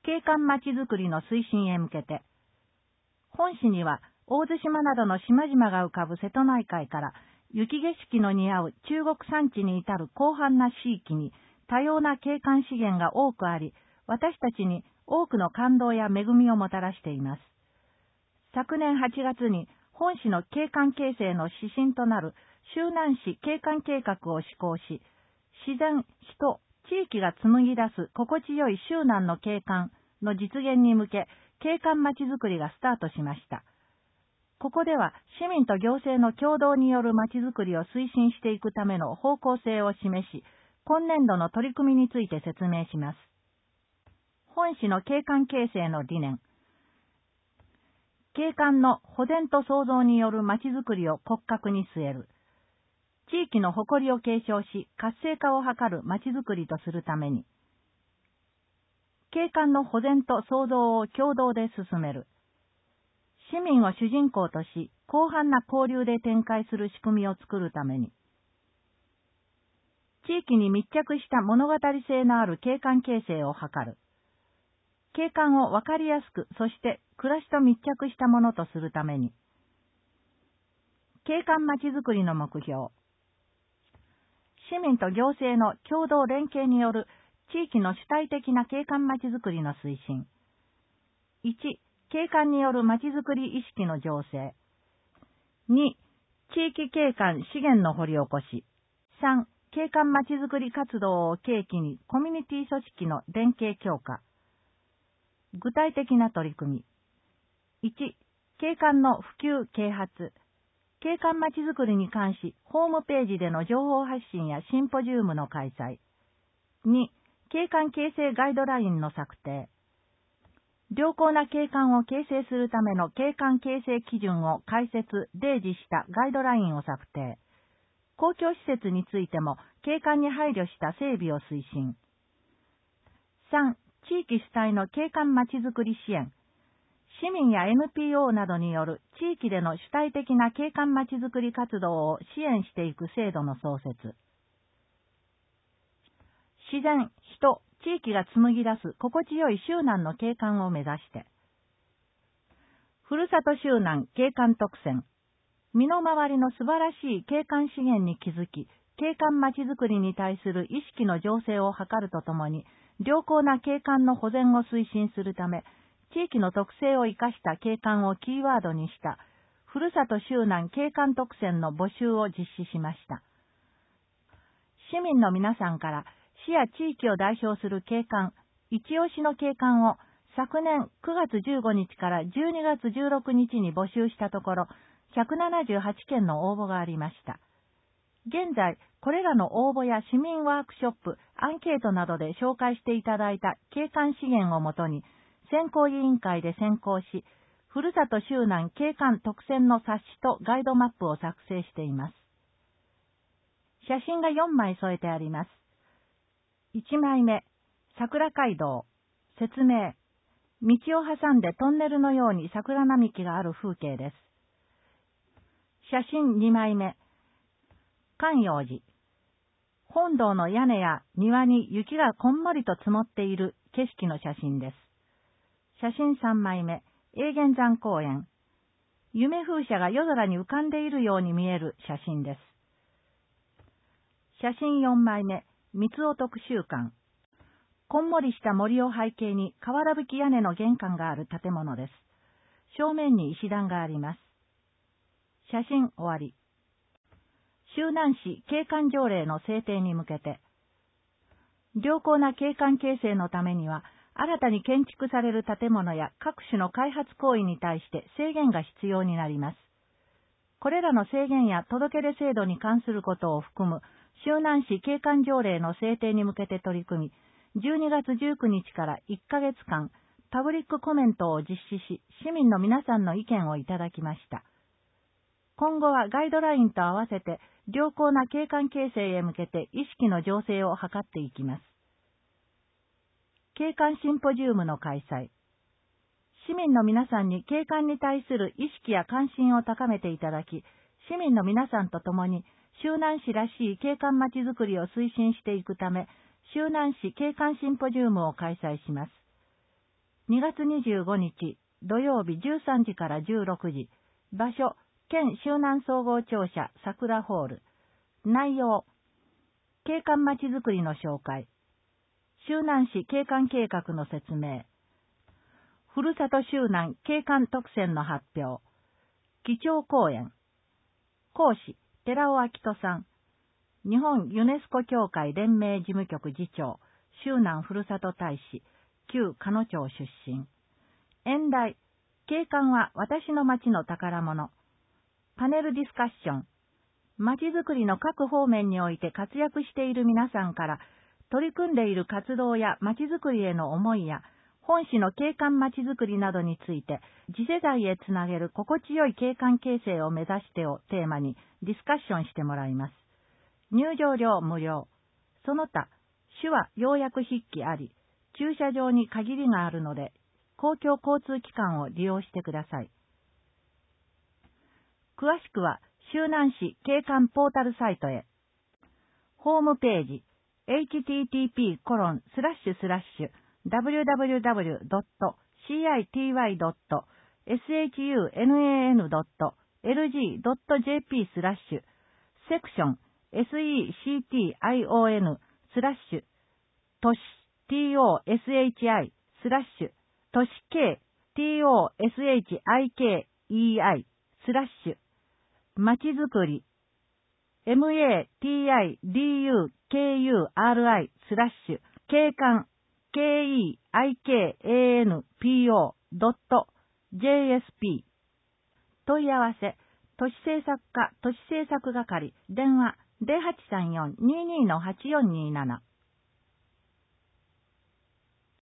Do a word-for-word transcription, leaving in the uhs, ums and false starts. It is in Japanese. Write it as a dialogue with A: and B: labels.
A: 景観まちづくりの推進へ向けて、本市には大津島などの島々が浮かぶ瀬戸内海から雪景色の似合う中国山地に至る広範な地域に多様な景観資源が多くあり、私たちに多くの感動や恵みをもたらしています。昨年はちがつに本市の景観形成の指針となる周南市景観計画を施行し、自然、人、地域が紡ぎ出す心地よい周南の景観の実現に向け、景観まちづくりがスタートしました。ここでは市民と行政の共同によるまちづくりを推進していくための方向性を示し、今年度の取り組みについて説明します。本市の景観形成の理念。景観の保全と創造によるまちづくりを骨格に据える。地域の誇りを継承し、活性化を図るまちづくりとするために。景観の保全と創造を共同で進める。市民を主人公とし、広範な交流で展開する仕組みを作るために。地域に密着した物語性のある景観形成を図る。景観をわかりやすく、そして暮らしと密着したものとするために。景観まちづくりの目標。市民と行政の共同連携による地域の主体的な景観まちづくりの推進。いち、景観によるまちづくり意識の醸成。に、地域景観資源の掘り起こし。さん、景観まちづくり活動を契機にコミュニティ組織の連携強化。具体的な取り組み。いち、景観の普及啓発。景観まちづくりに関し、ホームページでの情報発信やシンポジウムの開催。に、景観形成ガイドラインの策定。良好な景観を形成するための景観形成基準を解説、例示したガイドラインを策定。公共施設についても景観に配慮した整備を推進。さん、地域主体の景観まちづくり支援。市民や エヌピーオー などによる地域での主体的な景観まちづくり活動を支援していく制度の創設。自然、人、地域が紡ぎ出す心地よい周南の景観を目指して。ふるさと周南景観特選。身の回りの素晴らしい景観資源に気づき、景観まちづくりに対する意識の醸成を図るとともに、良好な景観の保全を推進するため、地域の特性を生かした景観をキーワードにした、ふるさと周南景観特選の募集を実施しました。市民の皆さんから、市や地域を代表する景観、一押しの景観を昨年くがつじゅうごにちからじゅうにがつじゅうろくにちに募集したところ、ひゃくななじゅうはちけんの応募がありました。現在、これらの応募や市民ワークショップ、アンケートなどで紹介していただいた景観資源をもとに、選考委員会で選考し、ふるさと周南景観特選の冊子とガイドマップを作成しています。写真がよんまい添えてあります。いちまいめ、桜街道、説明、道を挟んでトンネルのように桜並木がある風景です。写真にまいめ、観葉寺、本堂の屋根や庭に雪がこんもりと積もっている景色の写真です。写真さんまいめ、永源山公園、夢風車が夜空に浮かんでいるように見える写真です。写真よんまいめ、三尾徳習館。こんもりした森を背景に瓦葺き屋根の玄関がある建物です。正面に石段があります。写真終わり。周南市景観条例の制定に向けて、良好な景観形成のためには、新たに建築される建物や各種の開発行為に対して制限が必要になります。これらの制限や届け出制度に関することを含む周南市景観条例の制定に向けて取り組み、じゅうにがつじゅうくにちからいっかげつかん、パブリックコメントを実施し、市民の皆さんの意見をいただきました。今後はガイドラインと合わせて、良好な景観形成へ向けて意識の醸成を図っていきます。景観シンポジウムの開催。市民の皆さんに景観に対する意識や関心を高めていただき、市民の皆さんと共に周南市らしい景観まちづくりを推進していくため、周南市景観シンポジウムを開催します。 にがつにじゅうごにち土曜日じゅうさんじからじゅうろくじ。場所、県周南総合庁舎桜ホール。内容、景観まちづくりの紹介。周南市景観計画の説明。ふるさと周南景観特選の発表。基調講演。講師、寺尾明人さん。日本ユネスコ協会連盟事務局次長、周南ふるさと大使、旧鹿野町出身。演題、景観は私の町の宝物。パネルディスカッション。町づくりの各方面において活躍している皆さんから、取り組んでいる活動や町づくりへの思いや、本市の景観町づくりなどについて、次世代へつなげる心地よい景観形成を目指してをテーマにディスカッションしてもらいます。入場料無料。その他、手話要約筆記あり、駐車場に限りがあるので、公共交通機関を利用してください。詳しくは、周南市景観ポータルサイトへ。ホームページ、エイチティーティーピーコロンスラッシュスラッシュダブリューダブリューダブリュードットシーアイティーワイドットエスエイチユーエヌエーエヌドットエルジードットジェーピースラッシュセクション エスイーシーティーアイオーエヌ スラッシュ都市 ティーオーエスエイチアイ スラッシュ都市系 ティーオーエスエイチアイケーイーアイ スラッシュまちづくり エムエーティーアイディーユーケーユーアールアイ スラッシュ景観 ケーイーアイケーエーエヌピーオー ドット ジェーエスピー 問い合わせ都市政策課都市政策係電話ゼロはちさんよん にーにー はちよんにーなな